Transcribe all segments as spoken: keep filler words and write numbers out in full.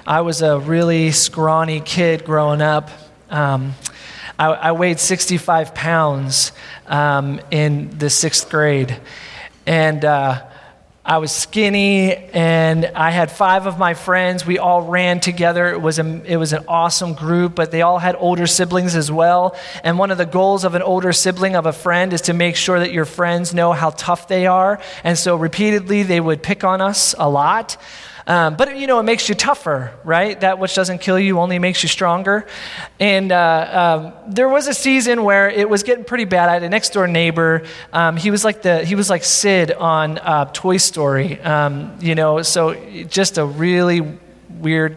I was a really scrawny kid growing up. Um, I, I weighed sixty-five pounds um, in the sixth grade. And uh, I was skinny, and I had five of my friends. We all ran together. It was, a, it was an awesome group, but they all had older siblings as well. And one of the goals of an older sibling of a friend is to make sure that your friends know how tough they are. And so repeatedly, they would pick on us a lot. Um, but, you know, it makes you tougher, right? That which doesn't kill you only makes you stronger. And uh, um, there was a season where it was getting pretty bad. I had a next door neighbor. Um, he was like the he was like Sid on uh, Toy Story, um, you know, so just a really weird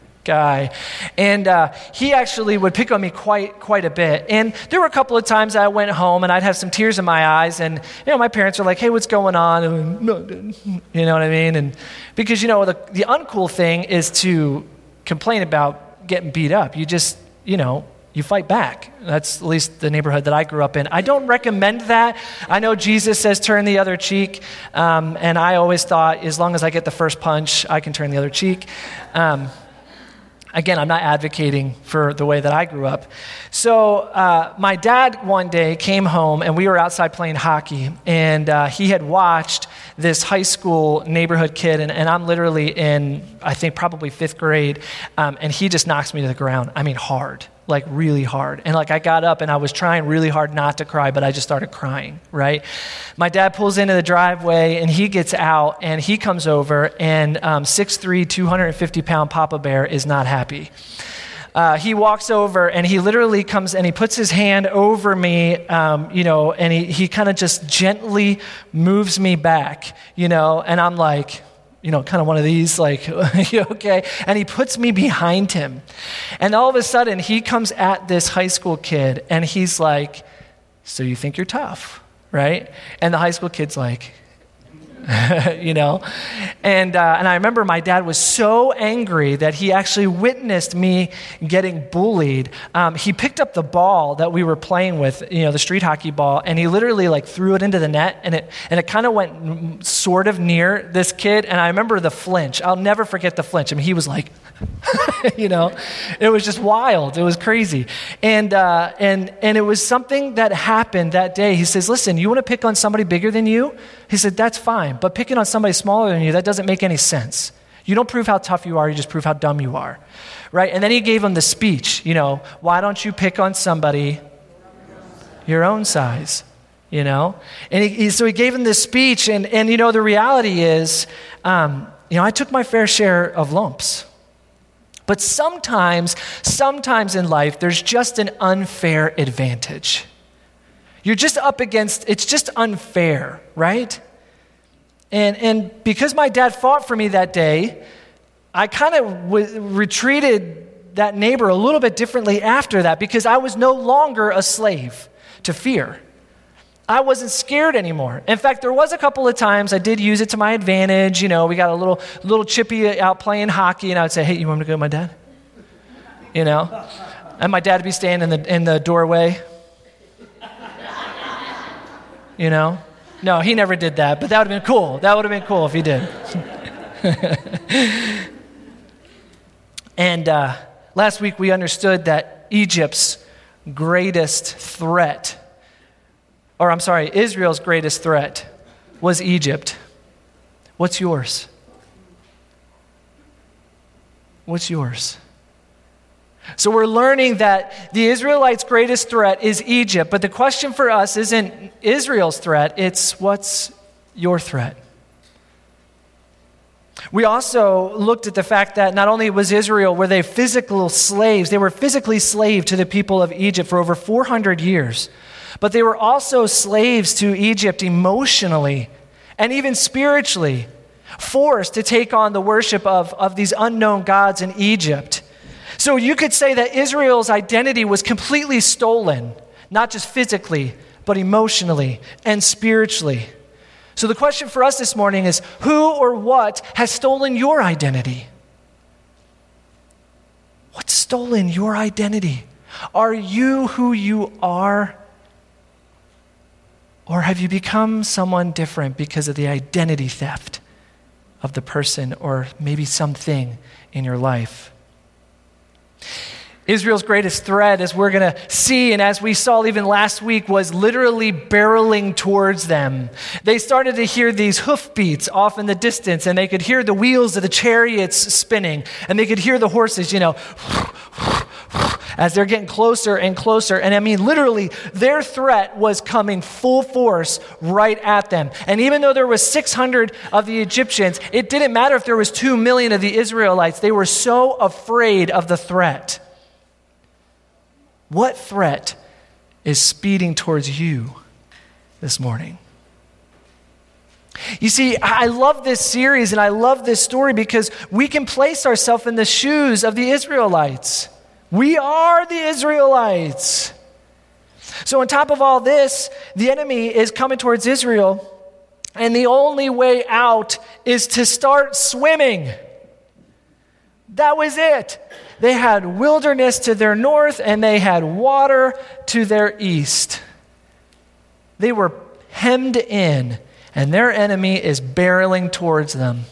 guy. And uh, he actually would pick on me quite quite a bit. And there were a couple of times I went home and I'd have some tears in my eyes, and you know, my parents were like, "Hey, what's going on?" And, you know what I mean? And because you know the the uncool thing is to complain about getting beat up. You just, you know, you fight back. That's at least the neighborhood that I grew up in. I don't recommend that. I know Jesus says turn the other cheek, um, and I always thought as long as I get the first punch, I can turn the other cheek. Um, Again, I'm not advocating for the way that I grew up. So uh, my dad one day came home, and we were outside playing hockey, and uh, he had watched this high school neighborhood kid, and, and I'm literally in, I think, probably fifth grade, um, and he just knocks me to the ground. I mean, hard, like really hard. And like I got up, and I was trying really hard not to cry, but I just started crying, right? My dad pulls into the driveway, and he gets out, and he comes over, and um, six three, two hundred fifty pound Papa Bear is not happy. Uh, he walks over, and he literally comes and he puts his hand over me, um, you know, and he, he kind of just gently moves me back, you know, and I'm like, you know, kind of one of these, like, you okay? And he puts me behind him. And all of a sudden, he comes at this high school kid, and he's like, "So you think you're tough, right?" And the high school kid's like, you know? And uh, and I remember my dad was so angry that he actually witnessed me getting bullied. Um, he picked up the ball that we were playing with, you know, the street hockey ball, and he literally like threw it into the net, and it and it kind of went sort of near this kid. And I remember the flinch. I'll never forget the flinch. I mean, he was like, you know, it was just wild. It was crazy. And uh, and and it was something that happened that day. He says, "Listen, you want to pick on somebody bigger than you?" He said, "That's fine, but picking on somebody smaller than you, that doesn't make any sense. You don't prove how tough you are, you just prove how dumb you are," right? And then he gave him the speech, you know, "Why don't you pick on somebody your own size?" You know? And he, he, so he gave him this speech, and, and you know, the reality is, um, you know, I took my fair share of lumps. But sometimes, sometimes in life, there's just an unfair advantage. You're just up against, it's just unfair, right? And and because my dad fought for me that day, I kind of w- retreated that neighbor a little bit differently after that, because I was no longer a slave to fear. I wasn't scared anymore. In fact, there was a couple of times I did use it to my advantage. You know, we got a little little chippy out playing hockey, and I would say, "Hey, you want me to go with my dad?" You know? And my dad would be standing in the in the doorway. You know? No, he never did that, but that would have been cool. That would have been cool if he did. And uh, last week we understood that Egypt's greatest threat, or I'm sorry, Israel's greatest threat was Egypt. What's yours? What's yours? So we're learning that the Israelites' greatest threat is Egypt, but the question for us isn't Israel's threat, it's what's your threat? We also looked at the fact that not only was Israel, were they physical slaves, they were physically slave to the people of Egypt for over four hundred years, but they were also slaves to Egypt emotionally and even spiritually, forced to take on the worship of, of these unknown gods in Egypt. So you could say that Israel's identity was completely stolen, not just physically, but emotionally and spiritually. So the question for us this morning is, who or what has stolen your identity? What's stolen your identity? Are you who you are? Or have you become someone different because of the identity theft of the person or maybe something in your life. Israel's greatest threat, as we're going to see, and as we saw even last week, was literally barreling towards them. They started to hear these hoofbeats off in the distance, and they could hear the wheels of the chariots spinning, and they could hear the horses, you know, as they're getting closer and closer. And I mean, literally, their threat was coming full force right at them. And even though there was six hundred of the Egyptians, it didn't matter if there was two million of the Israelites. They were so afraid of the threat. What threat is speeding towards you this morning? You see, I love this series and I love this story because we can place ourselves in the shoes of the Israelites. We are the Israelites. So on top of all this, the enemy is coming towards Israel, and the only way out is to start swimming. That was it. They had wilderness to their north, and they had water to their east. They were hemmed in, and their enemy is barreling towards them.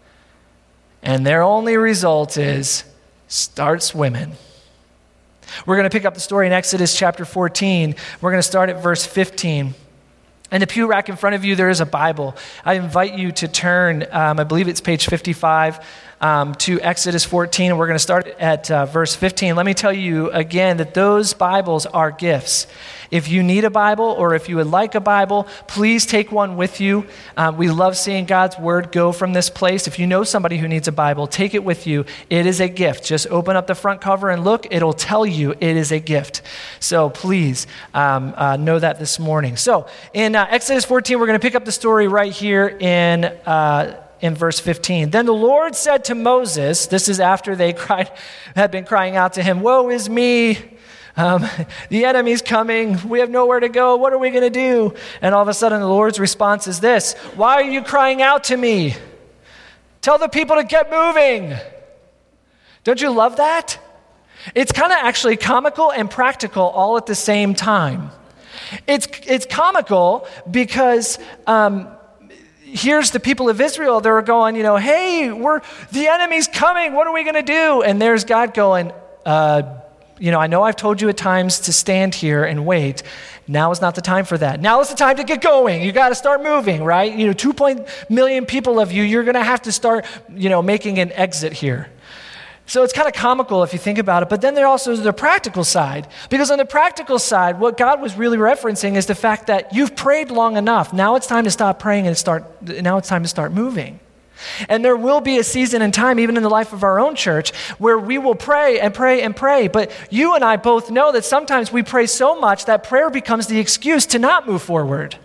And their only result is start swimming. We're going to pick up the story in Exodus chapter fourteen. We're going to start at verse fifteen. In the pew rack in front of you, there is a Bible. I invite you to turn, um, I believe it's page fifty-five, um, to Exodus fourteen, and we're going to start at uh, verse fifteen. Let me tell you again that those Bibles are gifts. If you need a Bible or if you would like a Bible, please take one with you. Um, we love seeing God's word go from this place. If you know somebody who needs a Bible, take it with you. It is a gift. Just open up the front cover and look. It'll tell you it is a gift. So please um, uh, know that this morning. So in uh, Exodus fourteen, we're going to pick up the story right here in uh, in verse fifteen. Then the Lord said to Moses, this is after they cried, had been crying out to him, "Woe is me! Um, the enemy's coming. We have nowhere to go. What are we going to do?" And all of a sudden, the Lord's response is this: "Why are you crying out to me? Tell the people to get moving." Don't you love that? It's kind of actually comical and practical all at the same time. It's it's comical because um, here's the people of Israel. They're going, you know, "Hey, we're the enemy's coming. What are we going to do?" And there's God going, uh, you know, "I know I've told you at times to stand here and wait. Now is not the time for that. Now is the time to get going. You got to start moving, right? You know, two point million people of you, you're going to have to start, you know, making an exit here." So it's kind of comical if you think about it, but then there also is the practical side. Because on the practical side, what God was really referencing is the fact that you've prayed long enough. Now it's time to stop praying and start, now it's time to start moving. And there will be a season and time, even in the life of our own church, where we will pray and pray and pray. But you and I both know that sometimes we pray so much that prayer becomes the excuse to not move forward.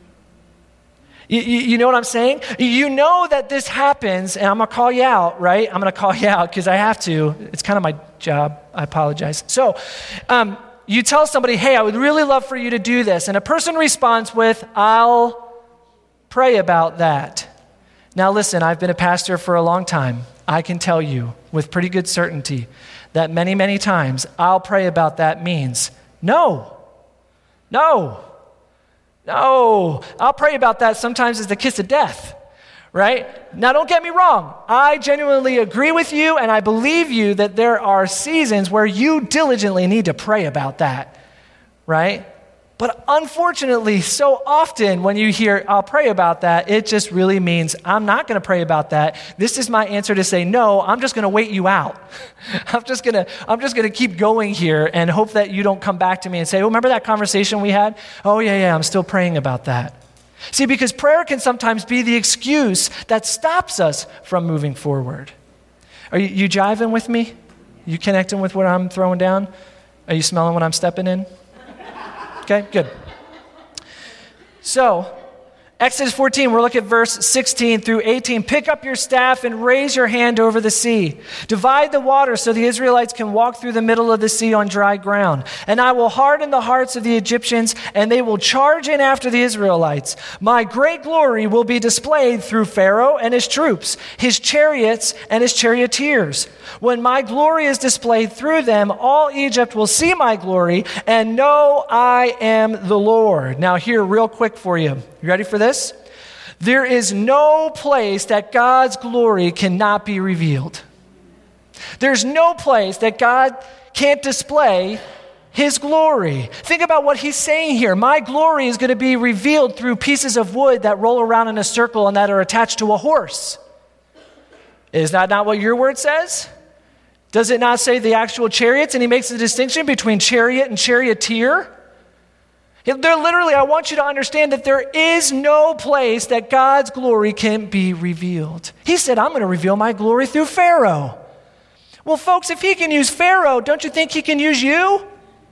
You, you, you know what I'm saying? You know that this happens, and I'm going to call you out, right? I'm going to call you out because I have to. It's kind of my job. I apologize. So um, you tell somebody, "Hey, I would really love for you to do this." And a person responds with, "I'll pray about that." Now listen, I've been a pastor for a long time. I can tell you with pretty good certainty that many, many times, "I'll pray about that" means no, no, no. I'll pray about that sometimes is the kiss of death, right? Now don't get me wrong. I genuinely agree with you, and I believe you that there are seasons where you diligently need to pray about that, right? But unfortunately, so often when you hear, "I'll pray about that," it just really means I'm not going to pray about that. This is my answer to say, no, I'm just going to wait you out. I'm just going to I'm just going to keep going here and hope that you don't come back to me and say, "Oh, remember that conversation we had? Oh, yeah, yeah, I'm still praying about that." See, because prayer can sometimes be the excuse that stops us from moving forward. Are you, you jiving with me? You connecting with what I'm throwing down? Are you smelling what I'm stepping in? Okay, good. So, Exodus fourteen, we'll look at verse sixteen through eighteen. "Pick up your staff and raise your hand over the sea. Divide the water so the Israelites can walk through the middle of the sea on dry ground. And I will harden the hearts of the Egyptians, and they will charge in after the Israelites. My great glory will be displayed through Pharaoh and his troops, his chariots and his charioteers. When my glory is displayed through them, all Egypt will see my glory and know I am the Lord." Now here, real quick for you. You ready for this? There is no place that God's glory cannot be revealed. There's no place that God can't display his glory. Think about what he's saying here. My glory is going to be revealed through pieces of wood that roll around in a circle and that are attached to a horse. Is that not what your word says? Does it not say the actual chariots? And he makes the distinction between chariot and charioteer. They're literally, I want you to understand that there is no place that God's glory can be revealed. He said, I'm going to reveal my glory through Pharaoh. Well, folks, if he can use Pharaoh, don't you think he can use you?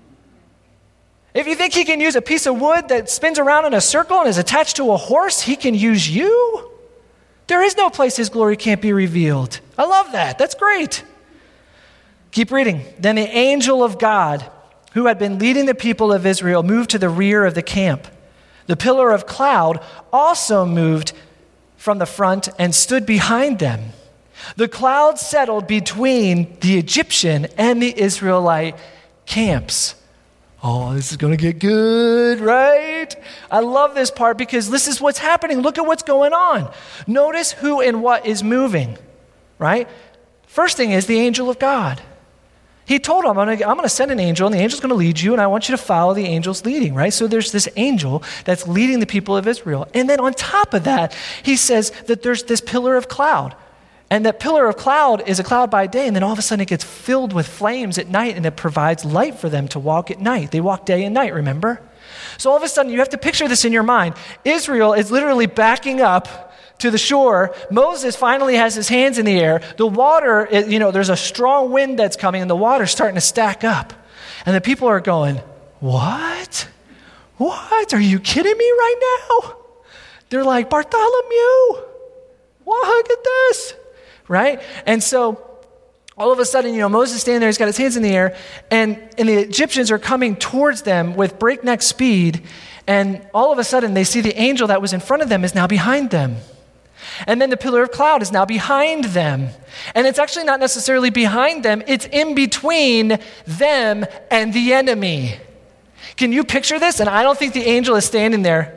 If you think he can use a piece of wood that spins around in a circle and is attached to a horse, he can use you? There is no place his glory can't be revealed. I love that. That's great. Keep reading. Then the angel of God, who had been leading the people of Israel, moved to the rear of the camp. The pillar of cloud also moved from the front and stood behind them. The cloud settled between the Egyptian and the Israelite camps. Oh, this is going to get good, right? I love this part because this is what's happening. Look at what's going on. Notice who and what is moving, right? First thing is the angel of God. He told him, I'm going to, I'm going to send an angel, and the angel's going to lead you, and I want you to follow the angel's leading, right? So there's this angel that's leading the people of Israel. And then on top of that, he says that there's this pillar of cloud. And that pillar of cloud is a cloud by day, and then all of a sudden it gets filled with flames at night, and it provides light for them to walk at night. They walk day and night, remember? So all of a sudden, you have to picture this in your mind. Israel is literally backing up to the shore. Moses finally has his hands in the air. The water, you know, there's a strong wind that's coming, and the water's starting to stack up. And the people are going, what? What? Are you kidding me right now? They're like, Bartholomew, look at this. Right? And so all of a sudden, you know, Moses is standing there, he's got his hands in the air, and, and the Egyptians are coming towards them with breakneck speed, and all of a sudden they see the angel that was in front of them is now behind them. And then the pillar of cloud is now behind them. And it's actually not necessarily behind them, it's in between them and the enemy. Can you picture this? And I don't think the angel is standing there.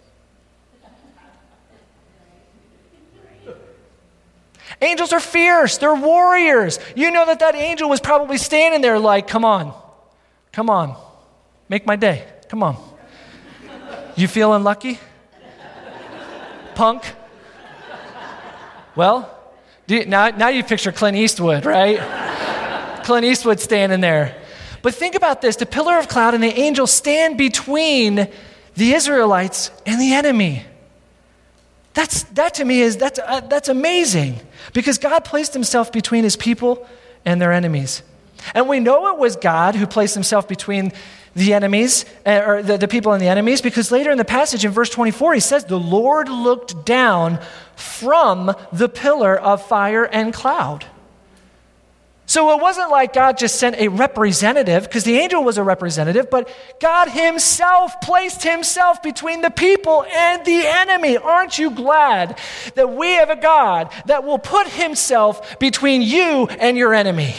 Angels are fierce. They're warriors. You know that that angel was probably standing there like, come on, come on, make my day. Come on. You feeling lucky? Punk? Well, do you, now, now you picture Clint Eastwood, right? Clint Eastwood standing there. But think about this. The pillar of cloud and the angel stand between the Israelites and the enemy. That's, that to me is, that's, uh, that's amazing because God placed himself between his people and their enemies. And we know it was God who placed himself between the enemies, uh, or the, the people and the enemies, because later in the passage in verse twenty-four, he says, the Lord looked down from the pillar of fire and cloud. So it wasn't like God just sent a representative, because the angel was a representative, but God himself placed himself between the people and the enemy. Aren't you glad that we have a God that will put himself between you and your enemy?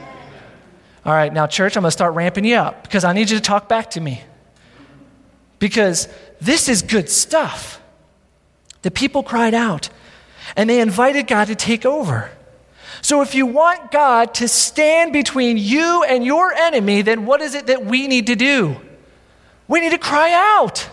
All right, now church, I'm going to start ramping you up because I need you to talk back to me. Because this is good stuff. The people cried out and they invited God to take over. So if you want God to stand between you and your enemy, then what is it that we need to do? We need to cry out.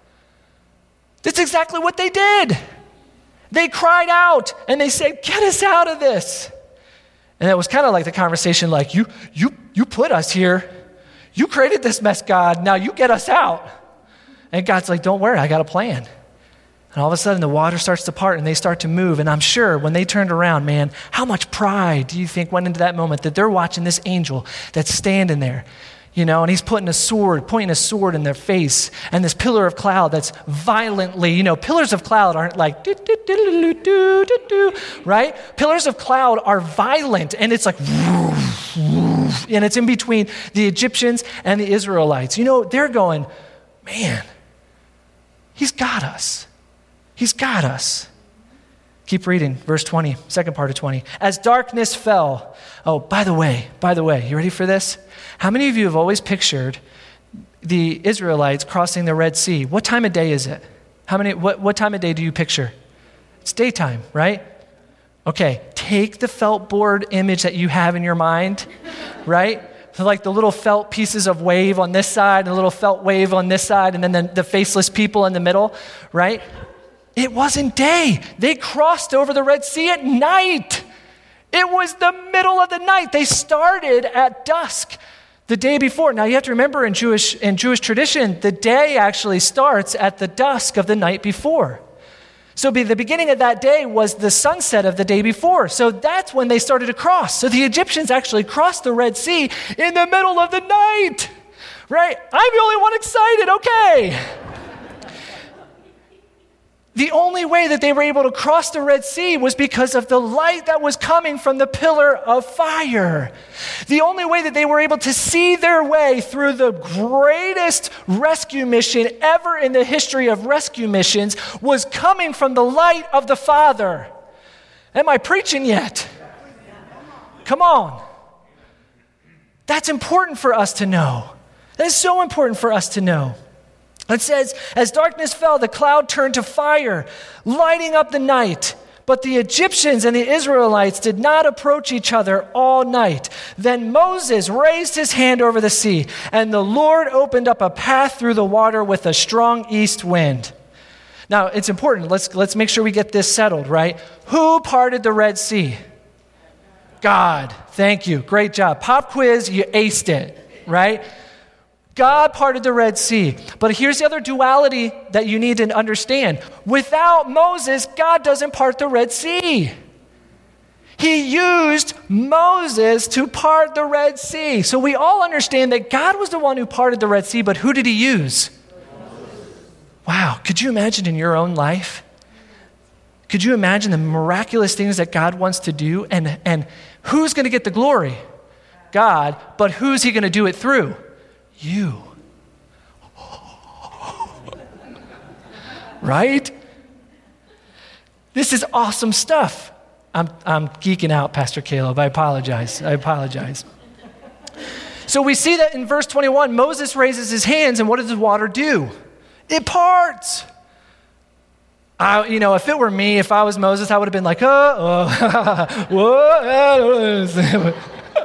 That's exactly what they did. They cried out and they said, get us out of this. And it was kind of like the conversation like, you, you, you put us here. You created this mess, God. Now you get us out. And God's like, don't worry, I got a plan. And all of a sudden, the water starts to part and they start to move. And I'm sure when they turned around, man, how much pride do you think went into that moment that they're watching this angel that's standing there, you know, and he's putting a sword, pointing a sword in their face. And this pillar of cloud that's violently, you know, pillars of cloud aren't like, do, do, do, do, do, do, do, right? Pillars of cloud are violent and it's like, woof, woof, and it's in between the Egyptians and the Israelites. You know, they're going, man, he's got us. He's got us. Keep reading, verse twenty, second part of twenty. As darkness fell. Oh, by the way, by the way, you ready for this? How many of you have always pictured the Israelites crossing the Red Sea? What time of day is it? How many, what, what time of day do you picture? It's daytime, right? Okay, take the felt board image that you have in your mind, right? So like the little felt pieces of wave on this side, and a little felt wave on this side, and then the, the faceless people in the middle, right? It wasn't day. They crossed over the Red Sea at night. It was the middle of the night. They started at dusk the day before. Now you have to remember in Jewish, in Jewish tradition, the day actually starts at the dusk of the night before. So be, the beginning of that day was the sunset of the day before. So that's when they started to cross. So the Egyptians actually crossed the Red Sea in the middle of the night, right? I'm the only one excited, okay. The only way that they were able to cross the Red Sea was because of the light that was coming from the pillar of fire. The only way that they were able to see their way through the greatest rescue mission ever in the history of rescue missions was coming from the light of the Father. Am I preaching yet? Come on. That's important for us to know. That is so important for us to know. It says, as darkness fell, the cloud turned to fire, lighting up the night. But the Egyptians and the Israelites did not approach each other all night. Then Moses raised his hand over the sea, and the Lord opened up a path through the water with a strong east wind. Now, it's important. Let's, let's make sure we get this settled, right? Who parted the Red Sea? God. Thank you. Great job. Pop quiz, you aced it, right? God parted the Red Sea. But here's the other duality that you need to understand. Without Moses, God doesn't part the Red Sea. He used Moses to part the Red Sea. So we all understand that God was the one who parted the Red Sea, but who did he use? Wow, could you imagine in your own life? Could you imagine the miraculous things that God wants to do? And, and who's going to get the glory? God, but who's he going to do it through? You. Right? This is awesome stuff. I'm, I'm geeking out, Pastor Caleb. I apologize. I apologize. So we see that in verse twenty-one, Moses raises his hands, and what does the water do? It parts. I, you know, if it were me, if I was Moses, I would have been like, oh, oh whoa.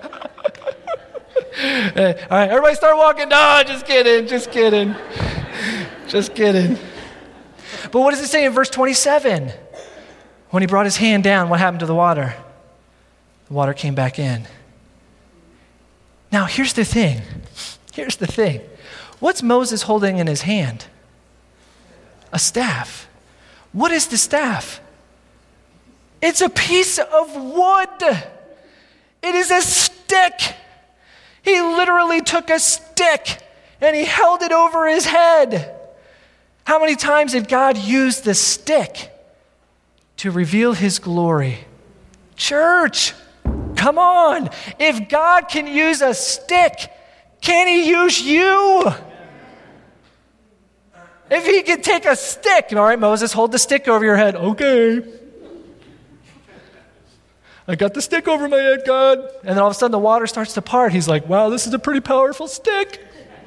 All right, everybody start walking. No, just kidding, just kidding, just kidding. But what does it say in verse twenty-seven? When he brought his hand down, what happened to the water? The water came back in. Now, here's the thing. Here's the thing. What's Moses holding in his hand? A staff. What is the staff? It's a piece of wood. It is a stick. He literally took a stick and he held it over his head. How many times did God use the stick to reveal his glory? Church, come on. If God can use a stick, can he use you? If he could take a stick, all right, Moses, hold the stick over your head. Okay. I got the stick over my head, God. And then all of a sudden the water starts to part. He's like, wow, this is a pretty powerful stick.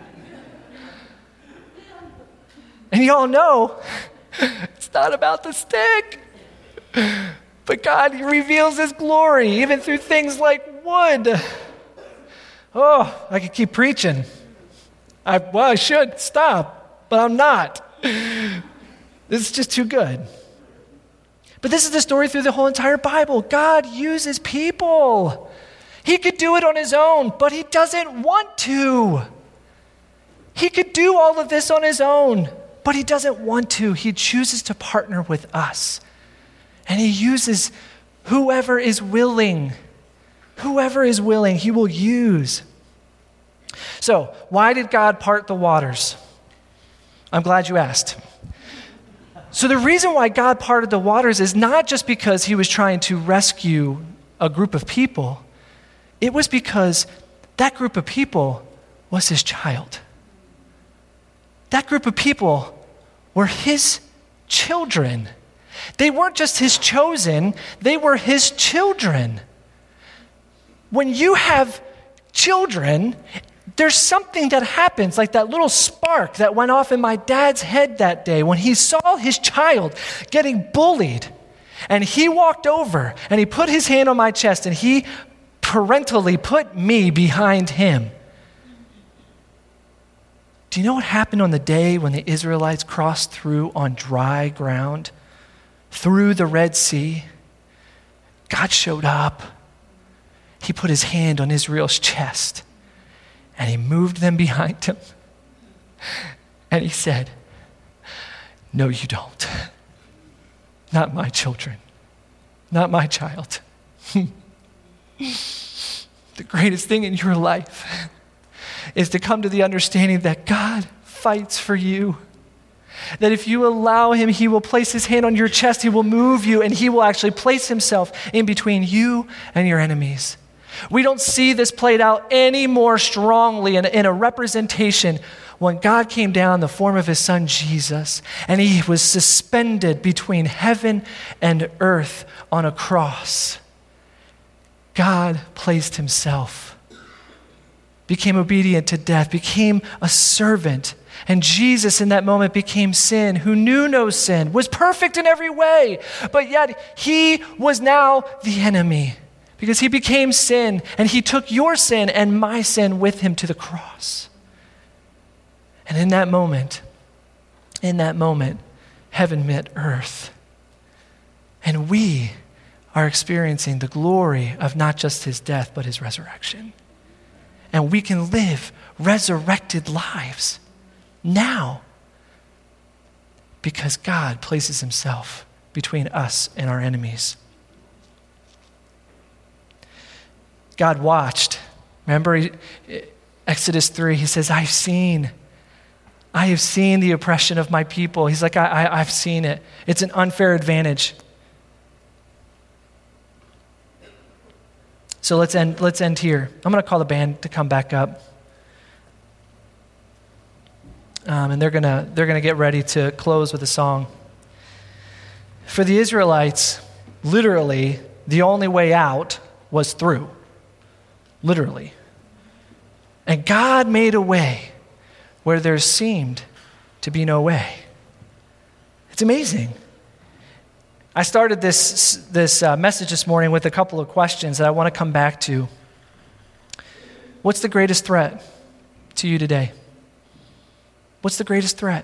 And you all know, it's not about the stick. But God reveals his glory, even through things like wood. Oh, I could keep preaching. I, well, I should stop, but I'm not. This is just too good. But this is the story through the whole entire Bible. God uses people. He could do it on his own, but he doesn't want to. He could do all of this on his own, but he doesn't want to. He chooses to partner with us. And he uses whoever is willing. Whoever is willing, he will use. So, why did God part the waters? I'm glad you asked. So the reason why God parted the waters is not just because he was trying to rescue a group of people. It was because that group of people was his child. That group of people were his children. They weren't just his chosen, they were his children. When you have children, there's something that happens, like that little spark that went off in my dad's head that day when he saw his child getting bullied. And he walked over and he put his hand on my chest and he parentally put me behind him. Do you know what happened on the day when the Israelites crossed through on dry ground, through the Red Sea? God showed up. He put his hand on Israel's chest and he moved them behind him. And he said, no, you don't. Not my children. Not my child. The greatest thing in your life is to come to the understanding that God fights for you. That if you allow him, he will place his hand on your chest, he will move you, and he will actually place himself in between you and your enemies. We don't see this played out any more strongly in, in a representation when God came down in the form of his son Jesus, and he was suspended between heaven and earth on a cross. God placed himself, became obedient to death, became a servant. And Jesus in that moment became sin, who knew no sin, was perfect in every way, but yet he was now the enemy because he became sin and he took your sin and my sin with him to the cross. And in that moment, in that moment, heaven met earth. And we are experiencing the glory of not just his death, but his resurrection. And we can live resurrected lives now because God places himself between us and our enemies. God watched. Remember Exodus three, he says, I've seen, I have seen the oppression of my people. He's like, I, I, I've seen it. It's an unfair advantage. So let's end, let's end here. I'm going to call the band to come back up. Um, and they're gonna they're gonna get ready to close with a song. For the Israelites, literally, the only way out was through. Literally. And God made a way where there seemed to be no way. It's amazing. I started this this uh, message this morning with a couple of questions that I want to come back to. What's the greatest threat to you today? What's the greatest threat?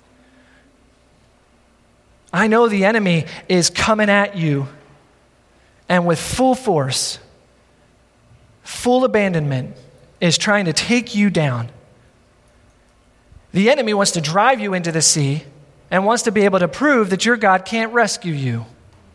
I know the enemy is coming at you and with full force, full abandonment, is trying to take you down. The enemy wants to drive you into the sea and wants to be able to prove that your God can't rescue you.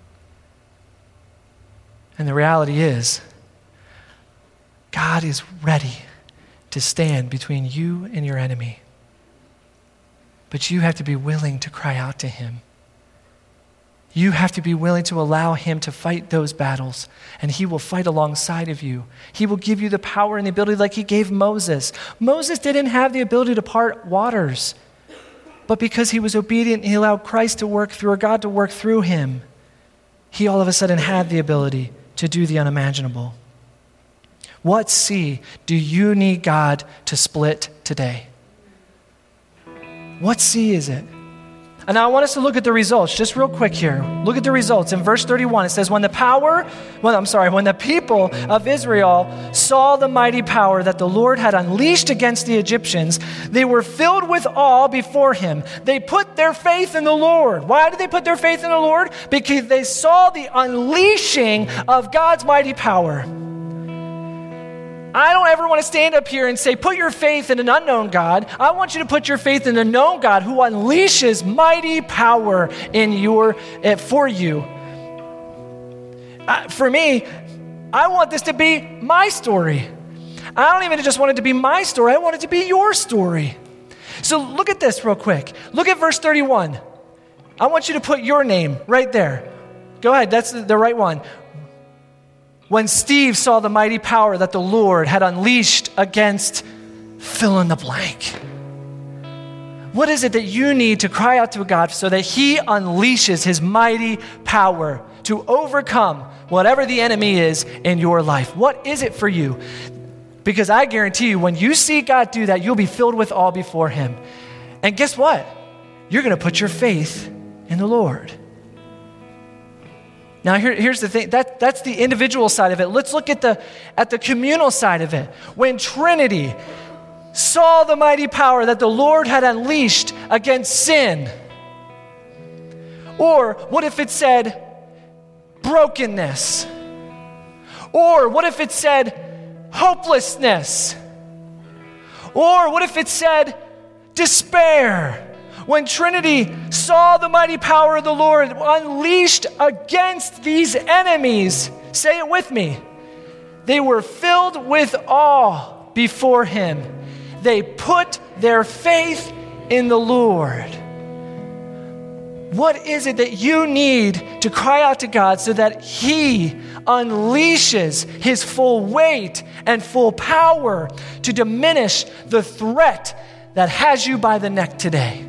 And the reality is, God is ready to stand between you and your enemy. But you have to be willing to cry out to him. You have to be willing to allow him to fight those battles, and he will fight alongside of you. He will give you the power and the ability like he gave Moses. Moses didn't have the ability to part waters, but because he was obedient, he allowed Christ to work through, or God to work through him, he all of a sudden had the ability to do the unimaginable. What sea do you need God to split today? What sea is it? And now I want us to look at the results just real quick here. Look at the results. In verse thirty-one, it says, when the power, well, I'm sorry, when the people of Israel saw the mighty power that the Lord had unleashed against the Egyptians, they were filled with awe before him. They put their faith in the Lord. Why did they put their faith in the Lord? Because they saw the unleashing of God's mighty power. I don't ever want to stand up here and say, put your faith in an unknown God. I want you to put your faith in a known God who unleashes mighty power in your, uh, for you. Uh, for me, I want this to be my story. I don't even just want it to be my story. I want it to be your story. So look at this real quick. Look at verse thirty-one. I want you to put your name right there. Go ahead. That's the, the right one. When Steve saw the mighty power that the Lord had unleashed against fill in the blank. What is it that you need to cry out to God so that he unleashes his mighty power to overcome whatever the enemy is in your life? What is it for you? Because I guarantee you, when you see God do that, you'll be filled with awe before him. And guess what? You're going to put your faith in the Lord. Now, here, here's the thing. That, that's the individual side of it. Let's look at the, at the communal side of it. When Trinity saw the mighty power that the Lord had unleashed against sin, or what if it said brokenness? Or what if it said hopelessness? Or what if it said despair? When Trinity saw the mighty power of the Lord unleashed against these enemies, say it with me, they were filled with awe before him. They put their faith in the Lord. What is it that you need to cry out to God so that he unleashes his full weight and full power to diminish the threat that has you by the neck today?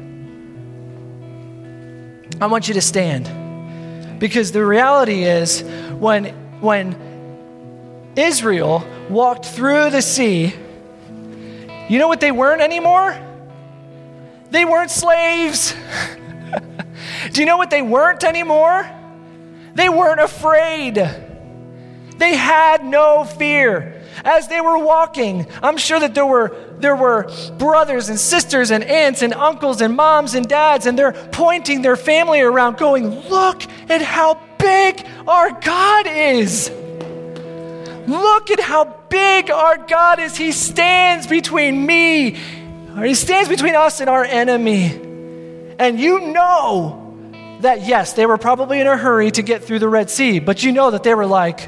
I want you to stand, because the reality is when, when Israel walked through the sea, you know what they weren't anymore? They weren't slaves. Do you know what they weren't anymore? They weren't afraid. They had no fear. As they were walking, I'm sure that there were, there were brothers and sisters and aunts and uncles and moms and dads, and they're pointing their family around going, look at how big our God is. Look at how big our God is. He stands between me, or he stands between us and our enemy. And you know that, yes, they were probably in a hurry to get through the Red Sea, but you know that they were like,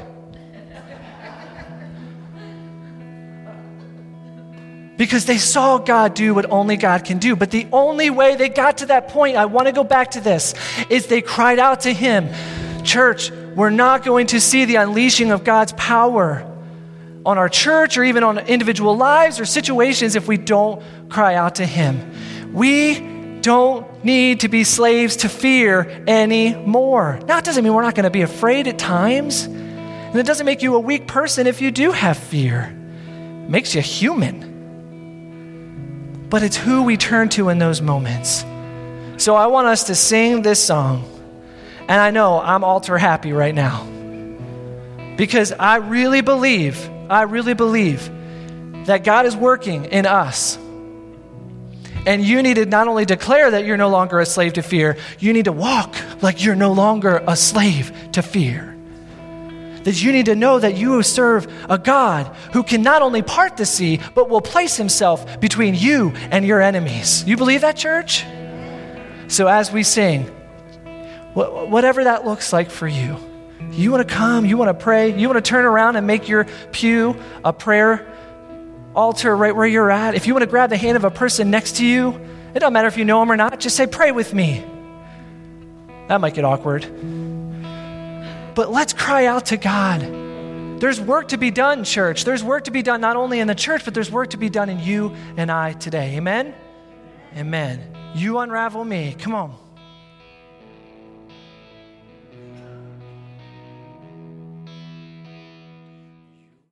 because they saw God do what only God can do. But the only way they got to that point, I want to go back to this, is they cried out to him. Church, we're not going to see the unleashing of God's power on our church or even on individual lives or situations if we don't cry out to him. We don't need to be slaves to fear anymore. Now, it doesn't mean we're not going to be afraid at times. And it doesn't make you a weak person if you do have fear. It makes you human. But it's who we turn to in those moments. So I want us to sing this song. And I know I'm altar happy right now. Because I really believe, I really believe that God is working in us. And you need to not only declare that you're no longer a slave to fear, you need to walk like you're no longer a slave to fear. That you need to know that you serve a God who can not only part the sea, but will place himself between you and your enemies. You believe that, church? So as we sing, wh- whatever that looks like for you, you want to come, you want to pray, you want to turn around and make your pew a prayer altar right where you're at. If you want to grab the hand of a person next to you, it doesn't matter if you know them or not, just say, pray with me. That might get awkward. But let's cry out to God. There's work to be done, church. There's work to be done not only in the church, but there's work to be done in you and I today. Amen? Amen. You unravel me. Come on.